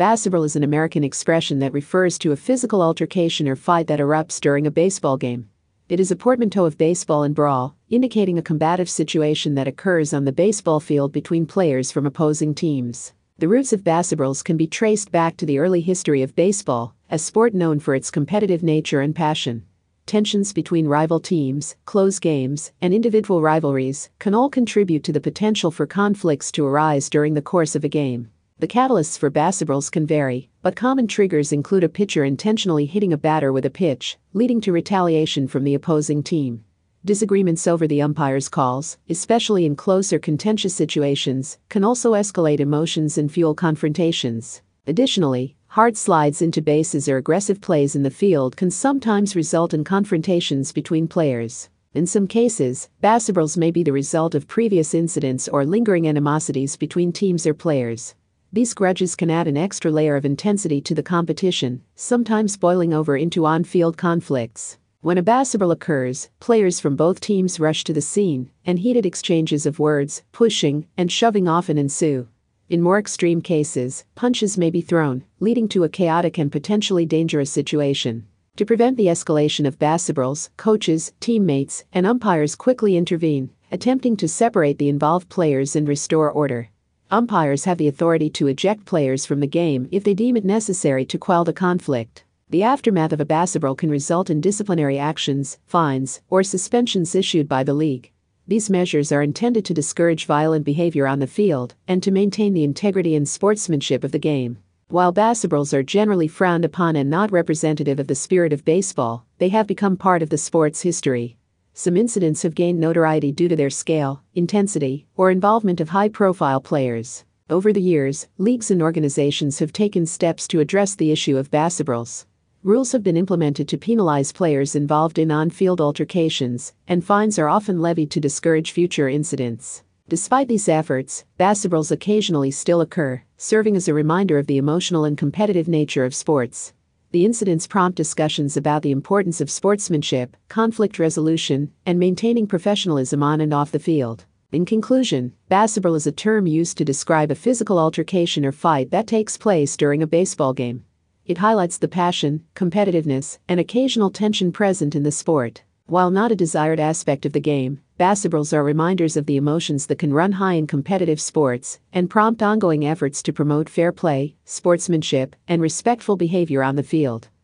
Baseball is an American expression that refers to a physical altercation or fight that erupts during a baseball game. It is a portmanteau of baseball and brawl, indicating a combative situation that occurs on the baseball field between players from opposing teams. The roots of baseballs can be traced back to the early history of baseball, a sport known for its competitive nature and passion. Tensions between rival teams, close games, and individual rivalries can all contribute to the potential for conflicts to arise during the course of a game. The catalysts for baseballs can vary, but common triggers include a pitcher intentionally hitting a batter with a pitch, leading to retaliation from the opposing team. Disagreements over the umpire's calls, especially in close or contentious situations, can also escalate emotions and fuel confrontations. Additionally, hard slides into bases or aggressive plays in the field can sometimes result in confrontations between players. In some cases, baseballs may be the result of previous incidents or lingering animosities between teams or players. These grudges can add an extra layer of intensity to the competition, sometimes boiling over into on-field conflicts. When a baseball occurs, players from both teams rush to the scene, and heated exchanges of words, pushing, and shoving often ensue. In more extreme cases, punches may be thrown, leading to a chaotic and potentially dangerous situation. To prevent the escalation of baseballs, coaches, teammates, and umpires quickly intervene, attempting to separate the involved players and restore order. Umpires have the authority to eject players from the game if they deem it necessary to quell the conflict. The aftermath of a baseball can result in disciplinary actions, fines, or suspensions issued by the league. These measures are intended to discourage violent behavior on the field and to maintain the integrity and sportsmanship of the game. While baseballs are generally frowned upon and not representative of the spirit of baseball, they have become part of the sport's history. Some incidents have gained notoriety due to their scale, intensity, or involvement of high-profile players. Over the years, leagues and organizations have taken steps to address the issue of baseballs. Rules have been implemented to penalize players involved in on-field altercations, and fines are often levied to discourage future incidents. Despite these efforts, baseballs occasionally still occur, serving as a reminder of the emotional and competitive nature of sports. The incidents prompt discussions about the importance of sportsmanship, conflict resolution, and maintaining professionalism on and off the field. In conclusion, baseball is a term used to describe a physical altercation or fight that takes place during a baseball game. It highlights the passion, competitiveness, and occasional tension present in the sport. While not a desired aspect of the game, baseballs are reminders of the emotions that can run high in competitive sports and prompt ongoing efforts to promote fair play, sportsmanship, and respectful behavior on the field.